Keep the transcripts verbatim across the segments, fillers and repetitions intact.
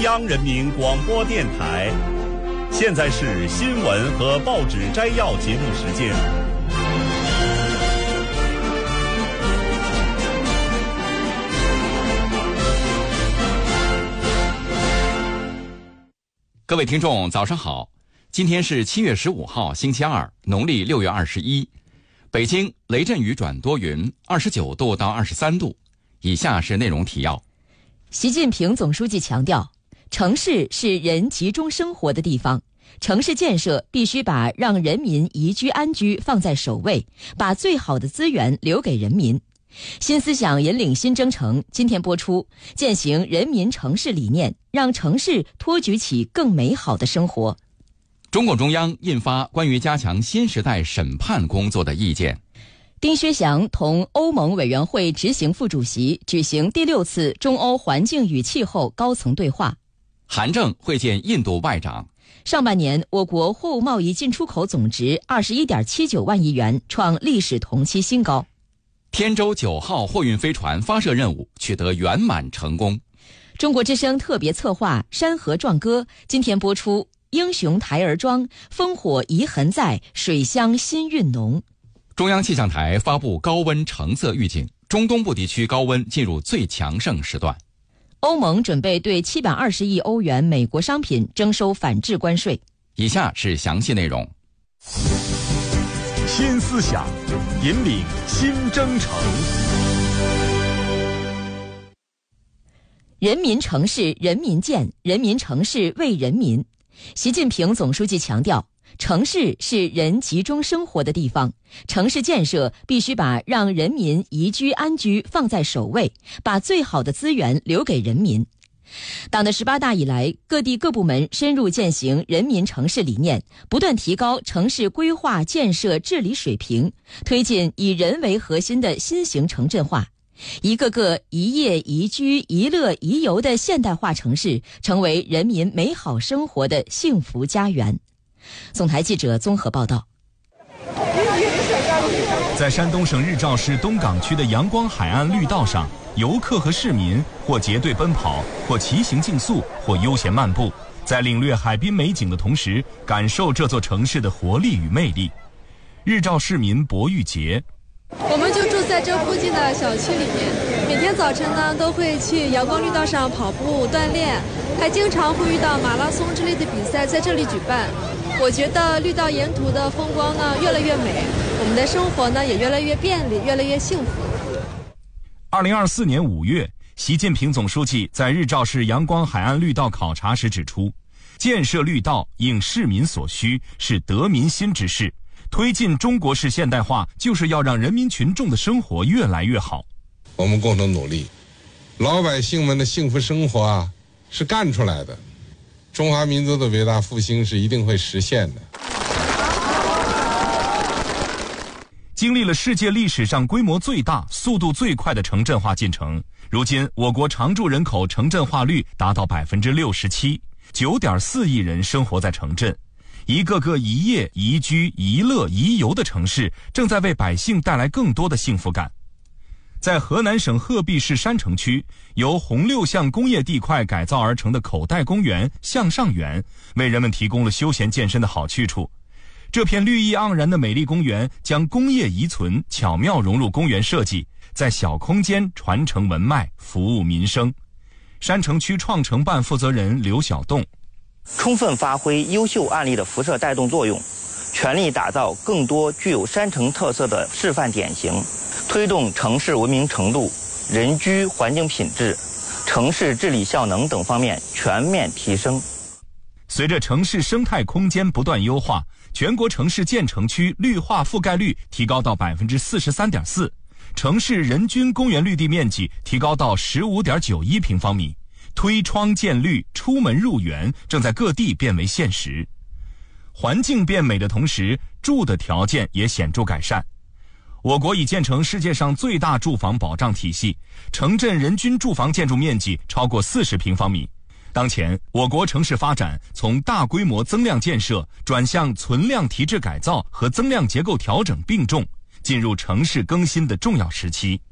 央人民广播电台。现在是新闻和报纸摘要节目时间。 各位听众早上好，今天是七月十五号星期二，农历六月二十一。北京雷阵雨转多云，二十九度到二十三度。以下是内容提要。 习近平总书记强调，城市是人集中生活的地方，城市建设必须把让人民宜居安居放在首位，把最好的资源留给人民。新思想引领新征程今天播出，践行人民城市理念，让城市托举起更美好的生活。 中共中央印发关于加强新时代审判工作的意见。 丁薛祥同欧盟委员会执行副主席举行第六次中欧环境与气候高层对话。 韩正会见印度外长。 上半年我国货物贸易进出口总值 二十一点七九万亿元，创历史同期新高。 天舟九号货运飞船发射任务取得圆满成功。 中国之声特别策划《山河壮歌》今天播出，英雄台儿庄，烽火遗痕在，水乡新韵浓。 中央气象台发布高温橙色预警，中东部地区高温进入最强盛时段。 欧盟准备对七百二十亿欧元美国商品征收反制关税。 以下是详细内容。 新思想引领新征程。 人民城市人民建，人民城市为人民。习近平总书记强调，城市是人集中生活的地方，城市建设必须把让人民宜居安居放在首位，把最好的资源留给人民。党的十八大以来，各地各部门深入践行人民城市理念，不断提高城市规划建设治理水平，推进以人为核心的新型城镇化。一个个宜业宜居宜乐宜游的现代化城市，成为人民美好生活的幸福家园。总台记者综合报道。 在山东省日照市东岗区的阳光海岸绿道上，游客和市民或结队奔跑，或骑行竞速，或悠闲漫步，在领略海滨美景的同时，感受这座城市的活力与魅力。日照市民博玉杰， 我们就住在这附近的小区里面，每天早晨呢都会去阳光绿道上跑步锻炼，还经常会遇到马拉松之类的比赛在这里举办。我觉得绿道沿途的风光呢越来越美，我们的生活呢也越来越便利，越来越幸福。 二零二四年五月，习近平总书记在日照市阳光海岸绿道考察时指出，建设绿道应市民所需，是得民心之事。推进中国式现代化，就是要让人民群众的生活越来越好。 我们共同努力，老百姓们的幸福生活啊，是干出来的。中华民族的伟大复兴是一定会实现的。 经历了世界历史上规模最大、速度最快的城镇化进程，如今我国常住人口城镇化率达到百分之六十七，九点四亿人生活在城镇。一个个宜业宜居宜乐宜游的城市，正在为百姓带来更多的幸福感。在河南省鹤壁市山城区，由红六巷工业地块改造而成的口袋公园向上园，为人们提供了休闲健身的好去处。这片绿意盎然的美丽公园，将工业遗存巧妙融入公园设计，在小空间传承文脉，服务民生。山城区创城办负责人刘晓栋， 充分发挥优秀案例的辐射带动作用，全力打造更多具有山城特色的示范典型，推动城市文明程度、人居环境品质、城市治理效能等方面全面提升。 随着城市生态空间不断优化，全国城市建成区绿化覆盖率提高到 百分之四十三点四， 城市人均公园绿地面积提高到 十五点九一平方米。推窗建绿，出门入园正在各地变为现实。环境变美的同时，住的条件也显著改善。我国已建成世界上最大住房保障体系，城镇人均住房建筑面积超过四十平方米。当前，我国城市发展从大规模增量建设转向存量提质改造和增量结构调整并重，进入城市更新的重要时期。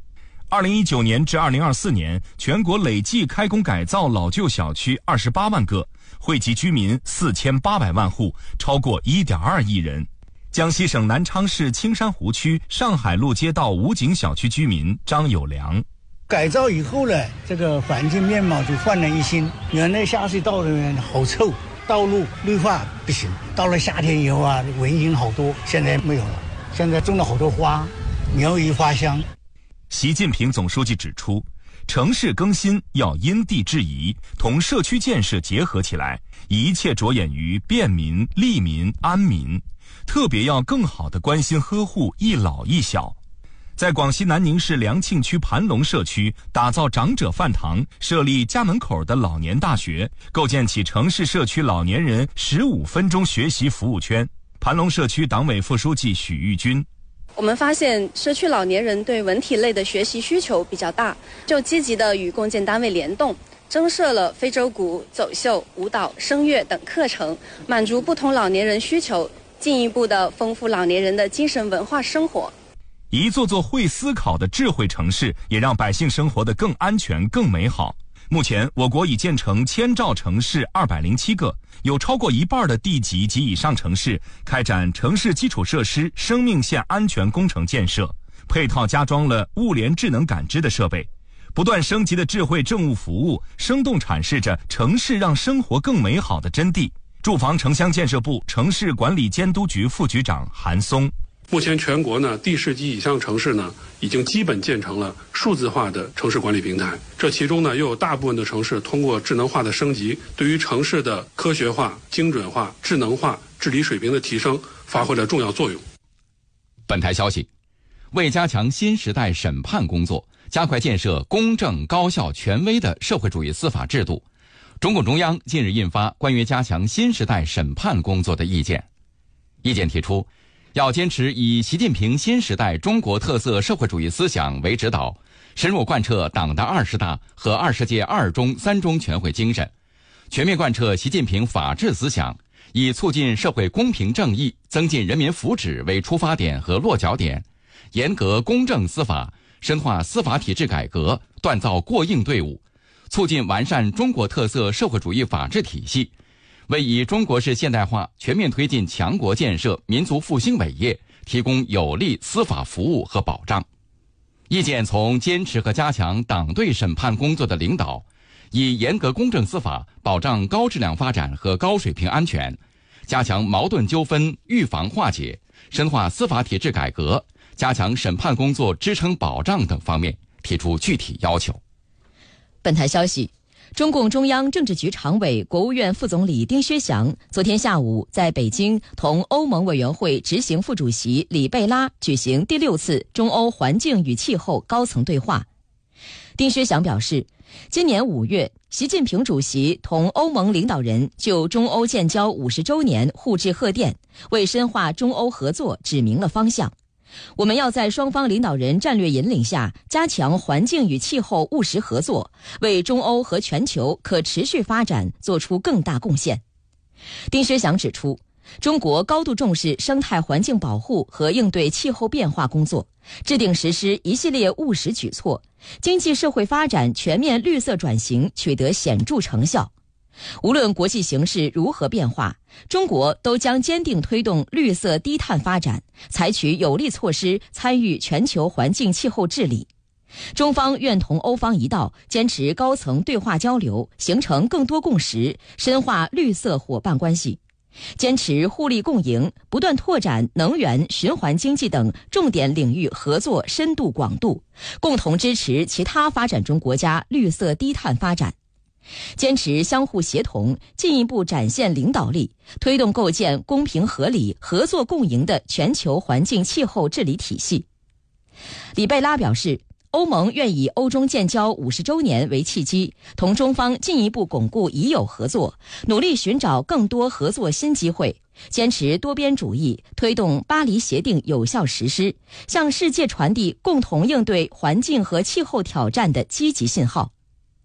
二零一九年至二零二四年，全国累计开工改造老旧小区二十八万个，惠及居民四千八百万户，超过一点二亿人。江西省南昌市青山湖区上海路街道武警小区居民张有良， 改造以后呢，这个环境面貌就焕然一新。原来下水道里面好臭，道路绿化不行，到了夏天以后啊，蚊蝇好多，现在没有了。现在种了好多花，鸟语花香。 习近平总书记指出，城市更新要因地制宜，同社区建设结合起来，一切着眼于便民、利民、安民，特别要更好地关心呵护一老一小。在广西南宁市良庆区盘龙社区打造长者饭堂，设立家门口的老年大学，构建起城市社区老年人十五分钟学习服务圈。盘龙社区党委副书记许玉军， 我们发现社区老年人对文体类的学习需求比较大，就积极地与共建单位联动，增设了非洲鼓、走秀、舞蹈、声乐等课程，满足不同老年人需求，进一步地丰富老年人的精神文化生活。 一座座会思考的智慧城市，也让百姓生活得更安全、更美好。目前，我国已建成千兆城市二百零七个，有超过一半的地级及以上城市开展城市基础设施生命线安全工程建设，配套加装了物联智能感知的设备。不断升级的智慧政务服务，生动阐释着城市让生活更美好的真谛。住房城乡建设部城市管理监督局副局长韩松， 目前全国呢，地市级以上城市呢，已经基本建成了数字化的城市管理平台。这其中呢，又有大部分的城市通过智能化的升级，对于城市的科学化、精准化、智能化治理水平的提升发挥了重要作用。 本台消息，为加强新时代审判工作，加快建设公正、高效、权威的社会主义司法制度，中共中央近日印发关于加强新时代审判工作的意见。意见提出，要坚持以习近平新时代中国特色社会主义思想为指导，深入贯彻党的二十大和二十届二中、三中全会精神，全面贯彻习近平法治思想，以促进社会公平正义、增进人民福祉为出发点和落脚点，严格公正司法，深化司法体制改革，锻造过硬队伍，促进完善中国特色社会主义法治体系，为以中国式现代化全面推进强国建设、民族复兴伟业提供有力司法服务和保障。意见从坚持和加强党对审判工作的领导，以严格公正司法保障高质量发展和高水平安全，加强矛盾纠纷预防化解，深化司法体制改革，加强审判工作支撑保障等方面提出具体要求。 本台消息，中共中央政治局常委、国务院副总理丁薛祥昨天下午在北京同欧盟委员会执行副主席里贝拉举行第六次中欧环境与气候高层对话。丁薛祥表示，今年五月，习近平主席同欧盟领导人就中欧建交五十周年互致贺电，为深化中欧合作指明了方向。我们要在双方领导人战略引领下，加强环境与气候务实合作，为中欧和全球可持续发展做出更大贡献。丁薛祥指出，中国高度重视生态环境保护和应对气候变化工作，制定实施一系列务实举措，经济社会发展全面绿色转型取得显著成效。无论国际形势如何变化，中国都将坚定推动绿色低碳发展，采取有力措施参与全球环境气候治理。中方愿同欧方一道，坚持高层对话交流，形成更多共识，深化绿色伙伴关系，坚持互利共赢，不断拓展能源、循环经济等重点领域合作深度广度，共同支持其他发展中国家绿色低碳发展。坚持相互协同，进一步展现领导力，推动构建公平合理、合作共赢的全球环境气候治理体系。里贝拉表示，欧盟愿以欧中建交五十周年为契机，同中方进一步巩固已有合作，努力寻找更多合作新机会，坚持多边主义，推动巴黎协定有效实施，向世界传递共同应对环境和气候挑战的积极信号。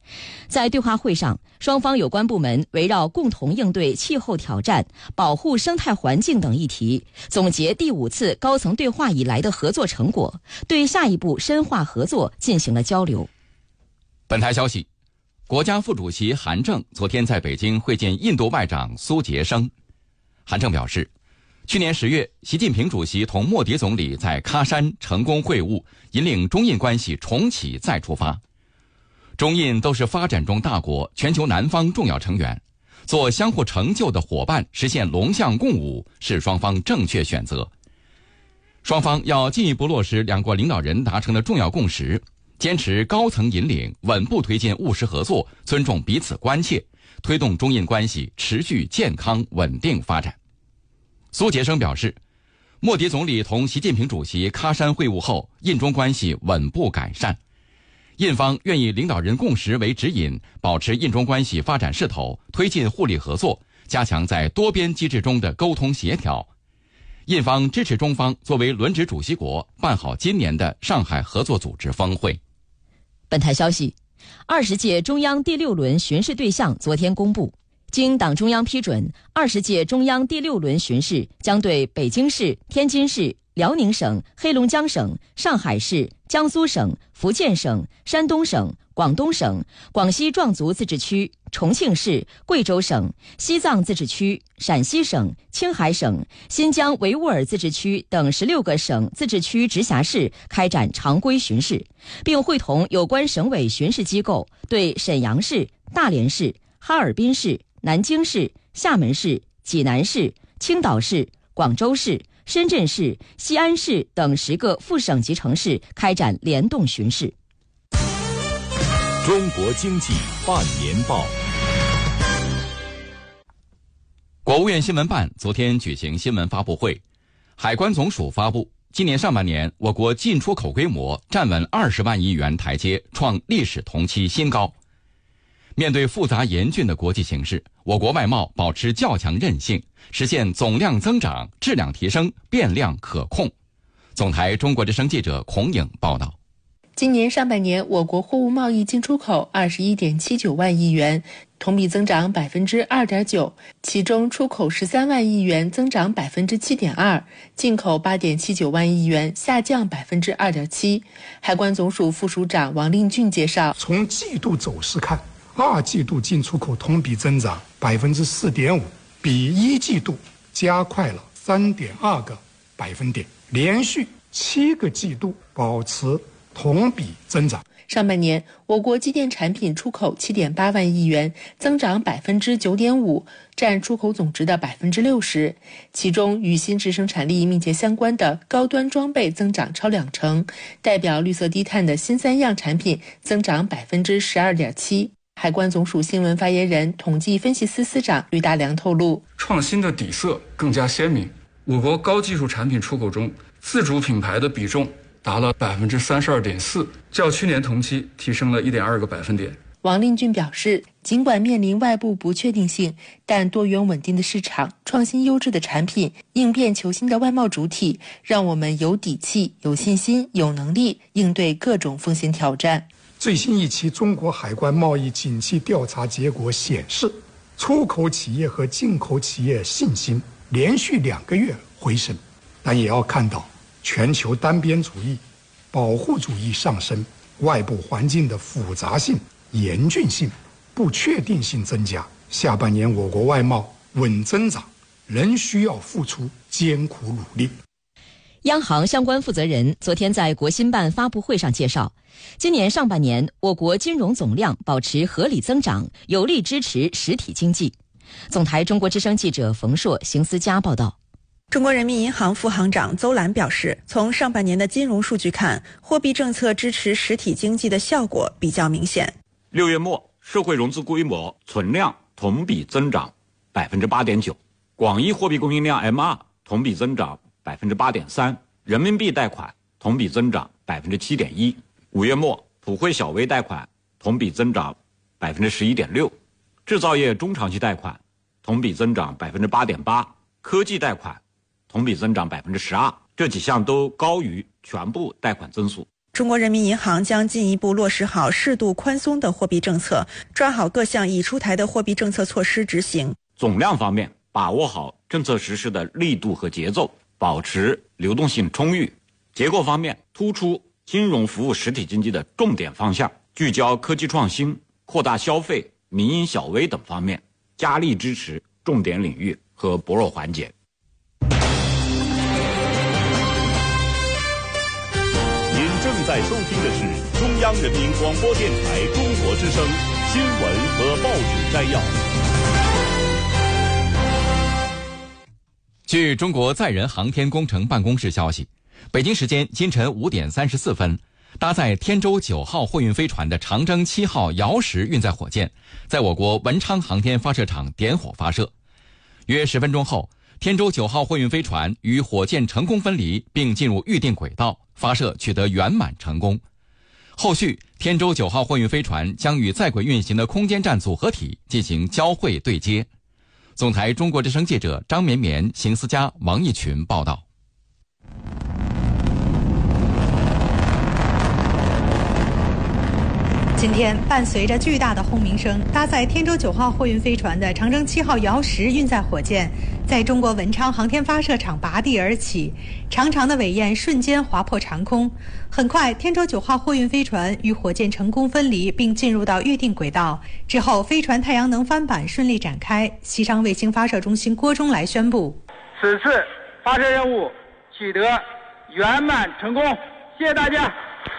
在对话会上，双方有关部门围绕共同应对气候挑战、保护生态环境等议题，总结第五次高层对话以来的合作成果，对下一步深化合作进行了交流。 本台消息，国家副主席韩正昨天在北京会见印度外长苏杰生。韩正表示，去年十月，习近平主席同莫迪总理在喀山成功会晤，引领中印关系重启再出发。中印都是发展中大国，全球南方重要成员，做相互成就的伙伴，实现龙象共舞是双方正确选择。双方要进一步落实两国领导人达成的重要共识，坚持高层引领，稳步推进务实合作，尊重彼此关切，推动中印关系持续健康稳定发展。苏杰生表示，莫迪总理同习近平主席喀山会晤后，印中关系稳步改善。印方愿以领导人共识为指引，保持印中关系发展势头，推进互利合作，加强在多边机制中的沟通协调。印方支持中方作为轮值主席国，办好今年的上海合作组织峰会。 本台消息，二十届中央第六轮巡视对象昨天公布，经党中央批准，二十届中央第六轮巡视将对北京市、天津市、辽宁省、黑龙江省、上海市、江苏省、福建省、山东省、广东省、广西壮族自治区、重庆市、贵州省、西藏自治区、陕西省、青海省、新疆维吾尔自治区等十六个省、自治区、直辖市开展常规巡视，并会同有关省委巡视机构对沈阳市、大连市、哈尔滨市、南京市、厦门市、济南市、青岛市、广州市、深圳市、西安市等十个副省级城市开展联动巡视。 中国经济半年报。 国务院新闻办昨天举行新闻发布会，海关总署发布，今年上半年我国进出口规模站稳二十万亿元台阶，创历史同期新高。面对复杂严峻的国际形势，我国外贸保持较强韧性，实现总量增长、质量提升、变量可控。总台中国之声记者孔颖报道。 今年上半年，我国货物贸易进出口二十一点七九万亿元，同比增长百分之二点九，其中出口十三万亿元，增长百分之七点二，进口八点七九万亿元，下降百分之二点七。海关总署副署长王令俊介绍， 从季度走势看，二季度进出口同比增长百分之四点五，比一季度加快了三点二个百分点，连续七个季度保持同比增长。 上半年，我国机电产品出口七点八万亿元，增长百分之九点五，占出口总值的百分之六十。其中，与新质生产力密切相关的高端装备增长超两成，代表绿色低碳的新三样产品增长百分之十二点七。海关总署新闻发言人、统计分析司司长吕大良透露， 创新的底色更加鲜明。我国高技术产品出口中，自主品牌的比重达了百分之三十二点四，较去年同期提升了一点二个百分点。 王令俊表示，尽管面临外部不确定性，但多元稳定的市场、创新优质的产品、应变求新的外贸主体，让我们有底气、有信心、有能力应对各种风险挑战。 最新一期中国海关贸易景气调查结果显示，出口企业和进口企业信心连续两个月回升，但也要看到全球单边主义、保护主义上升，外部环境的复杂性、严峻性、不确定性增加。下半年我国外贸稳增长，仍需要付出艰苦努力。 央行相关负责人昨天在国新办发布会上介绍，今年上半年我国金融总量保持合理增长，有力支持实体经济。总台中国之声记者冯硕、邢思佳报道。 中国人民银行副行长邹兰表示，从上半年的金融数据看，货币政策支持实体经济的效果比较明显。 六月末，社会融资规模存量同比增长百分之八点九，广义货币供应量 M 二 同比增长百分之八点三，人民币贷款同比增长百分之七点一。五月末，普惠小微贷款同比增长百分之十一点六，制造业中长期贷款同比增长百分之八点八，科技贷款同比增长百分之十二，这几项都高于全部贷款增速。 中国人民银行将进一步落实好适度宽松的货币政策，抓好各项已出台的货币政策措施执行。 总量方面，把握好政策实施的力度和节奏，保持流动性充裕。结构方面，突出金融服务实体经济的重点方向，聚焦科技创新、扩大消费、民营小微等方面，加力支持重点领域和薄弱环节。 您正在收听的是中央人民广播电台中国之声新闻和报纸摘要。 据中国载人航天工程办公室消息，北京时间今晨五点三十四分，搭载天舟九号货运飞船的长征七号遥十运载火箭在我国文昌航天发射场点火发射。约十分钟后，天舟九号货运飞船与火箭成功分离，并进入预定轨道，发射取得圆满成功。后续，天舟九号货运飞船将与在轨运行的空间站组合体进行交会对接。总台中国之声记者张绵绵、邢思佳、王义群报道。 今天，伴随着巨大的轰鸣声，搭载天舟九号货运飞船的长征七号遥十运载火箭在中国文昌航天发射场拔地而起，长长的尾焰瞬间划破长空。很快，天舟九号货运飞船与火箭成功分离，并进入到预定轨道。之后，飞船太阳能帆板顺利展开。西昌卫星发射中心郭忠来宣布： 此次发射任务取得圆满成功，谢谢大家。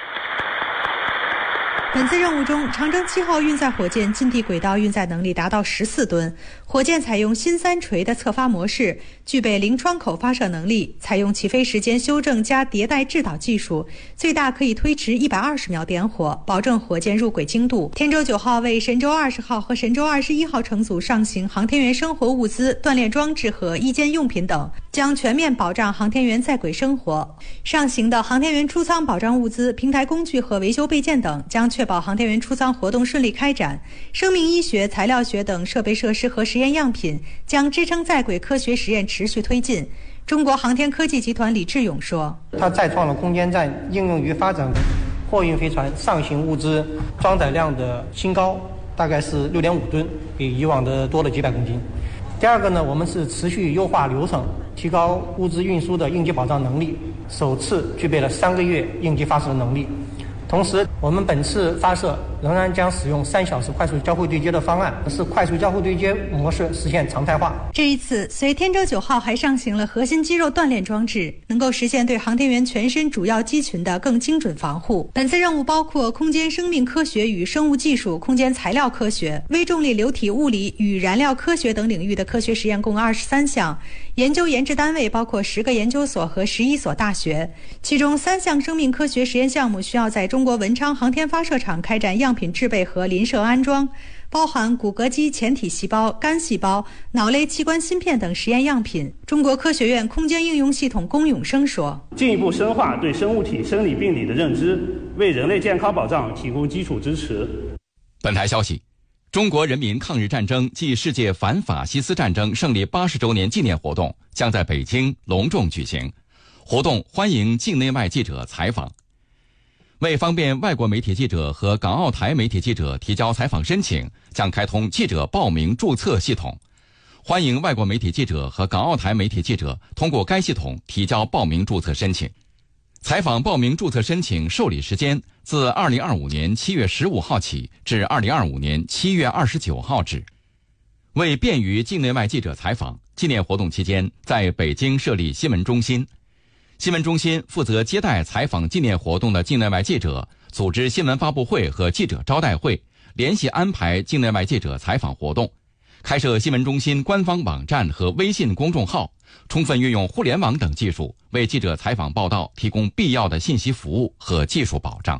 本次任务中，长征七号运载火箭近地轨道运载能力达到十四吨，火箭采用新三锤的侧发模式，具备零窗口发射能力，采用起飞时间修正加迭代制导技术，最大可以推迟一百二十秒点火，保证火箭入轨精度。天舟九号为神舟二十号和神舟二十一号乘组上行航天员生活物资、锻炼装置和医监用品等，将全面保障航天员在轨生活。上行的航天员出舱保障物资、平台工具和维修备件等，将确保航天员出舱活动顺利开展。生命医学、材料学等设备设施和实验样品将支撑在轨科学实验持续推进。中国航天科技集团李志勇说：“ 它再创了空间站应用于发展货运飞船上行物资装载量的新高，大概是六点五吨，比以往的多了几百公斤。第二个呢，我们是持续优化流程，提高物资运输的应急保障能力，首次具备了三个月应急发射的能力。同时，我们本次发射仍然将使用三小时快速交会对接的方案，是快速交会对接模式实现常态化。 这一次，随天舟九号还上行了核心肌肉锻炼装置，能够实现对航天员全身主要肌群的更精准防护。本次任务包括空间生命科学与生物技术、空间材料科学、微重力流体物理与燃料科学等领域的科学实验共二十三项，研究研制单位包括十个研究所和十一所大学，其中三项生命科学实验项目需要在中国文昌航天发射场开展样品制备和临设安装，包含骨骼肌前体细胞、肝细胞、脑类器官芯片等实验样品。中国科学院空间应用系统龚永生说：“ 进一步深化对生物体生理病理的认知，为人类健康保障提供基础支持。” 本台消息，中国人民抗日战争暨世界反法西斯战争胜利八十周年纪念活动将在北京隆重举行，活动欢迎境内外记者采访。为方便外国媒体记者和港澳台媒体记者提交采访申请，将开通记者报名注册系统，欢迎外国媒体记者和港澳台媒体记者通过该系统提交报名注册申请。采访报名注册申请受理时间自二零二五年七月十五号起至二零二五年七月二十九号止。为便于境内外记者采访，纪念活动期间在北京设立新闻中心。新闻中心负责接待采访纪念活动的境内外记者，组织新闻发布会和记者招待会，联系安排境内外记者采访活动，开设新闻中心官方网站和微信公众号，充分运用互联网等技术，为记者采访报道提供必要的信息服务和技术保障。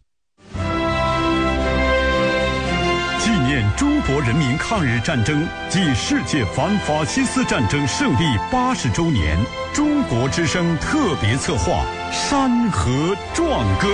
纪念中国人民抗日战争暨世界反法西斯战争胜利八十周年，中国之声特别策划《山河壮歌》。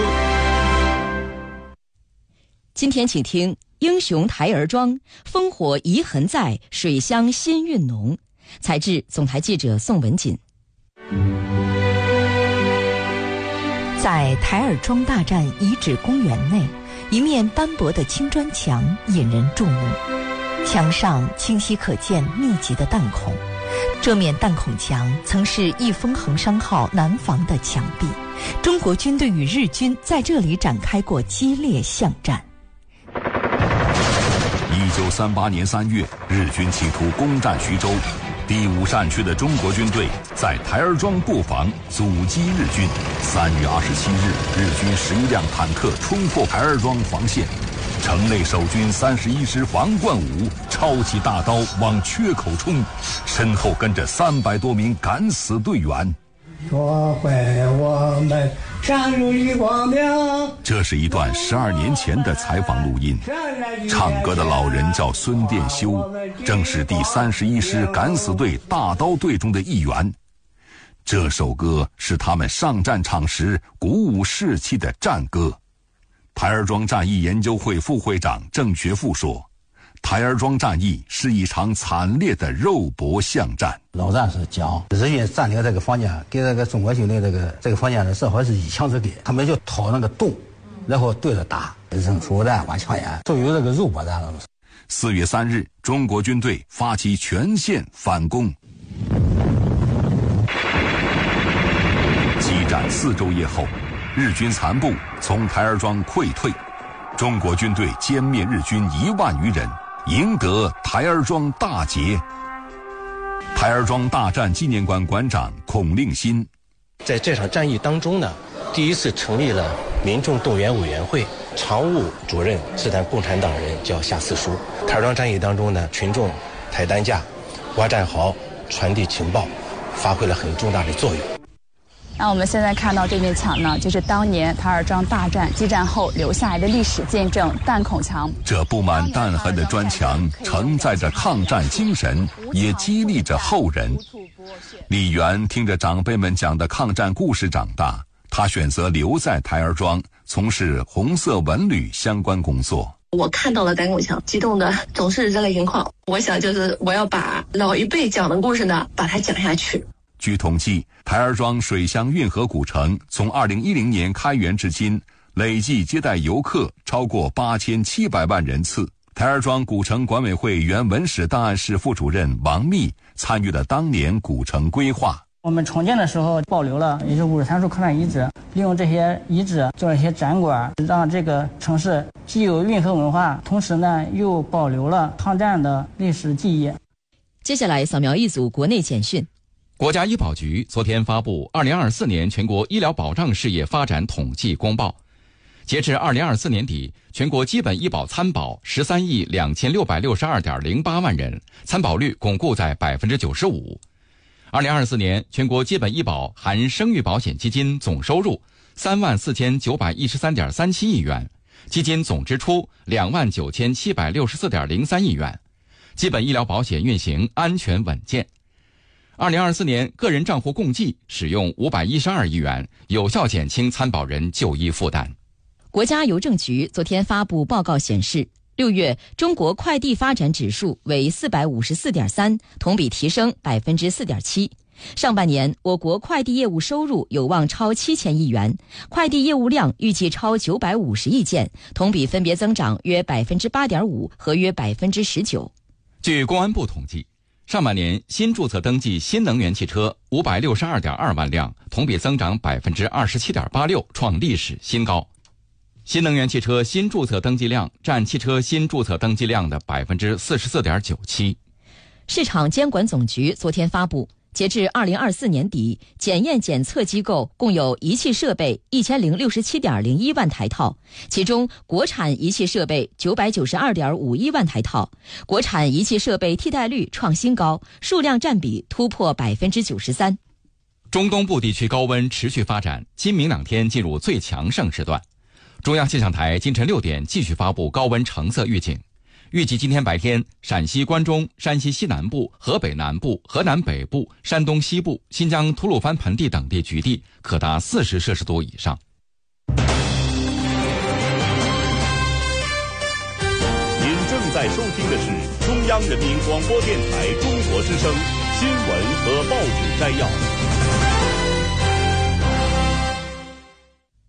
今天请听《英雄台儿庄》，烽火遗痕在，水乡新韵浓。采自总台记者宋文锦。 在台儿庄大战遗址公园内，一面斑驳的青砖墙引人注目，墙上清晰可见密集的弹孔。这面弹孔墙曾是义风衡山号南防的墙壁，中国军队与日军在这里展开过激烈巷战。 一九三八年三月，日军企图攻占徐州，第五战区的中国军队在台儿庄布防，阻击日军。三月二十七日，日军十一辆坦克冲破台儿庄防线，城内守军三十一师王冠武抄起大刀往缺口冲，身后跟着三百多名敢死队员。 说会我们山如一光明。 这是一段十二年前的采访录音，唱歌的老人叫孙殿修，正是第三十一师敢死队大刀队中的一员。这首歌是他们上战场时鼓舞士气的战歌。台儿庄战役研究会副会长郑学富说，台儿庄战役是一场惨烈的肉搏巷战。 老战士讲，日军占领这个房间，给这个中国军队这个这个房间呢，正好是一墙之隔，他们就掏那个洞，然后对着打，扔手榴弹、挖枪眼，属于这个肉搏战了。 四月三日，中国军队发起全线反攻。激战四昼夜后，日军残部从台儿庄溃退，中国军队歼灭日军一万余人，赢得台儿庄大捷。台儿庄大战纪念馆馆长孔令新， 在这场战役当中呢，第一次成立了民众动员委员会，常务主任是咱共产党人叫夏四书。台儿庄战役当中呢，群众抬担架、挖战壕、传递情报，发挥了很重大的作用。 那我们现在看到这面墙呢，就是当年台儿庄大战激战后留下来的历史见证——弹孔墙。 这布满弹痕的砖墙承载着抗战精神，也激励着后人。李元听着长辈们讲的抗战故事长大，他选择留在台儿庄，从事红色文旅相关工作。 我看到了弹孔墙，激动的总是热泪盈眶。我想，就是我要把老一辈讲的故事呢，把它讲下去。 据统计，台儿庄水乡运河古城从二零一零年开园至今，累计接待游客超过八千七百万人次。台儿庄古城管委会原文史档案室副主任王密参与了当年古城规划。 我们重建的时候保留了也是五十三处抗战遗址，利用这些遗址做了一些展馆，让这个城市既有运河文化，同时呢又保留了抗战的历史记忆。 接下来扫描一组国内简讯。 国家医保局昨天发布二零二四年全国医疗保障事业发展统计公报。截至二零二四年底，全国基本医保参保十三亿两千六百六十二点零八万人，参保率巩固在百分之九十五。二零二四年全国基本医保含生育保险基金总收入三万四千九百一十三点三七亿元，基金总支出两万九千七百六十四点零三亿元，基本医疗保险运行安全稳健。二零二四年个人账户共计使用五百一十二亿元，有效减轻参保人就医负担。 国家邮政局昨天发布报告显示，六月中国快递发展指数为四百五十四点三，同比提升百分之四点七。上半年，我国快递业务收入有望超七千亿元，快递业务量预计超九百五十亿件，同比分别增长约百分之八点五和约百分之十九。 据公安部统计，上半年新注册登记新能源汽车五百六十二点二万辆，同比增长百分之二十七点八六，创历史新高。新能源汽车新注册登记量占汽车新注册登记量的百分之四十四点九七。 市场监管总局昨天发布，截至二零二四年底，检验检测机构共有仪器设备一千零六十七点零一万台套，其中国产仪器设备九百九十二点五一万台套，国产仪器设备替代率创新高，数量占比突破百分之九十三。 中东部地区高温持续发展，今明两天进入最强盛时段。中央气象台今晨六点继续发布高温橙色预警，预计今天白天，陕西关中、山西西南部、河北南部、河南北部、山东西部、新疆吐鲁番盆地等地局地可达四十摄氏度以上。 您正在收听的是中央人民广播电台中国之声新闻和报纸摘要。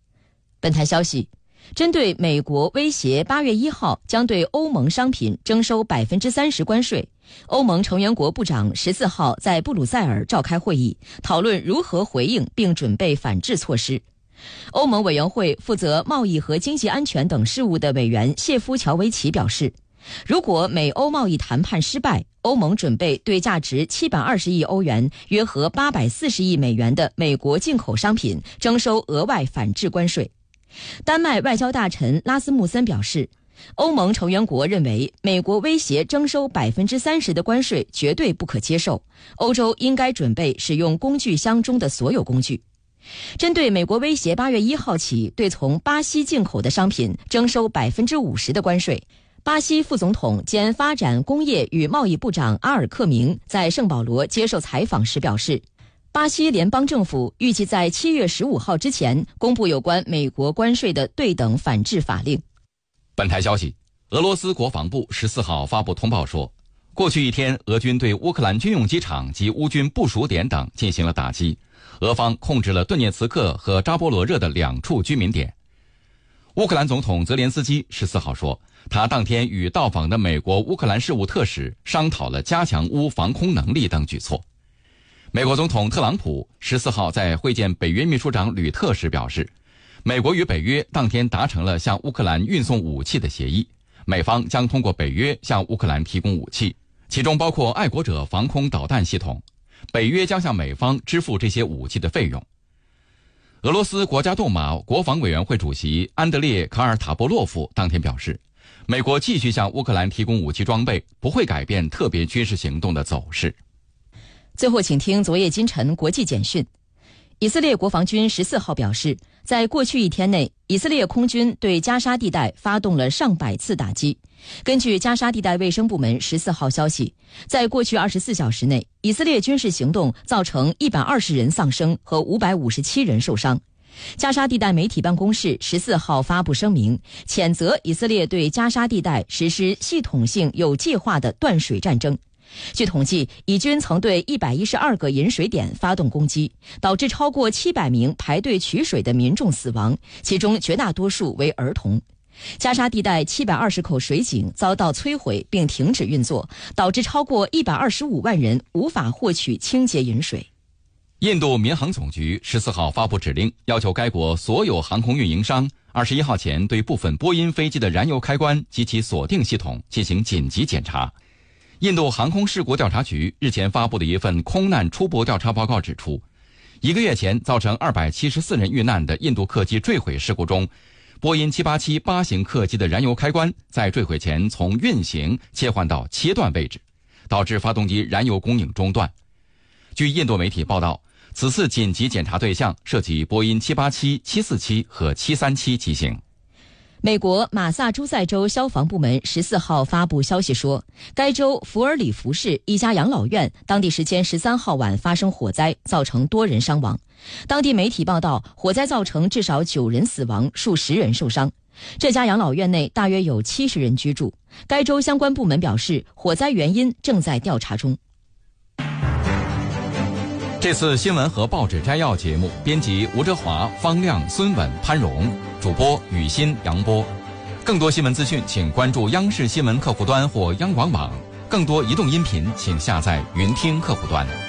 本台消息，针对美国威胁八月一号将对欧盟商品征收百分之三十关税，欧盟成员国部长十四号在布鲁塞尔召开会议，讨论如何回应并准备反制措施。欧盟委员会负责贸易和经济安全等事务的委员谢夫乔维奇表示，如果美欧贸易谈判失败，欧盟准备对价值七百二十亿欧元约合八百四十亿美元的美国进口商品征收额外反制关税。丹麦外交大臣拉斯穆森表示，欧盟成员国认为美国威胁征收百分之三十的关税绝对不可接受，欧洲应该准备使用工具箱中的所有工具。针对美国威胁八月一号起对从巴西进口的商品征收百分之五十的关税，巴西副总统兼发展工业与贸易部长阿尔克明在圣保罗接受采访时表示，巴西联邦政府预计在七月十五号之前公布有关美国关税的对等反制法令。 本台消息，俄罗斯国防部十四号发布通报说，过去一天，俄军对乌克兰军用机场及乌军部署点等进行了打击，俄方控制了顿涅茨克和扎波罗热的两处居民点。乌克兰总统泽连斯基十四号说，他当天与到访的美国乌克兰事务特使商讨了加强乌防空能力等举措。美国总统特朗普十四号在会见北约秘书长吕特时表示，美国与北约当天达成了向乌克兰运送武器的协议，美方将通过北约向乌克兰提供武器，其中包括爱国者防空导弹系统，北约将向美方支付这些武器的费用。俄罗斯国家杜马国防委员会主席安德烈·卡尔塔波洛夫当天表示，美国继续向乌克兰提供武器装备，不会改变特别军事行动的走势。 最后请听昨夜今晨国际简讯。以色列国防军十四号表示，在过去一天内，以色列空军对加沙地带发动了上百次打击。根据加沙地带卫生部门十四号消息，在过去二十四小时内，以色列军事行动造成一百二十人丧生和五百五十七人受伤。加沙地带媒体办公室十四号发布声明，谴责以色列对加沙地带实施系统性有计划的断水战争。据统计，以军曾对一百一十二个引水点发动攻击，导致超过七百名排队取水的民众死亡，其中绝大多数为儿童。加沙地带七百二十口水井遭到摧毁并停止运作，导致超过一百二十五万人无法获取清洁饮水。 印度民航总局十四号发布指令，要求该国所有航空运营商二十一号前对部分波音飞机的燃油开关及其锁定系统进行紧急检查。印度航空事故调查局日前发布的一份空难初步调查报告指出，一个月前造成二百七十四人遇难的印度客机坠毁事故中，波音七八七八型客机的燃油开关在坠毁前从运行切换到切断位置，导致发动机燃油供应中断。据印度媒体报道，此次紧急检查对象涉及波音七八七、七四七和七三七机型。 美国马萨诸塞州消防部门十四号发布消息说，该州福尔里福市一家养老院当地时间十三号晚发生火灾，造成多人伤亡。当地媒体报道，火灾造成至少九人死亡，数十人受伤。这家养老院内大约有七十人居住。该州相关部门表示，火灾原因正在调查中。 这次新闻和报纸摘要节目，编辑吴哲华、方亮、孙稳、潘荣，主播雨欣、杨波。更多新闻资讯，请关注央视新闻客户端或央广网。更多移动音频，请下载云听客户端。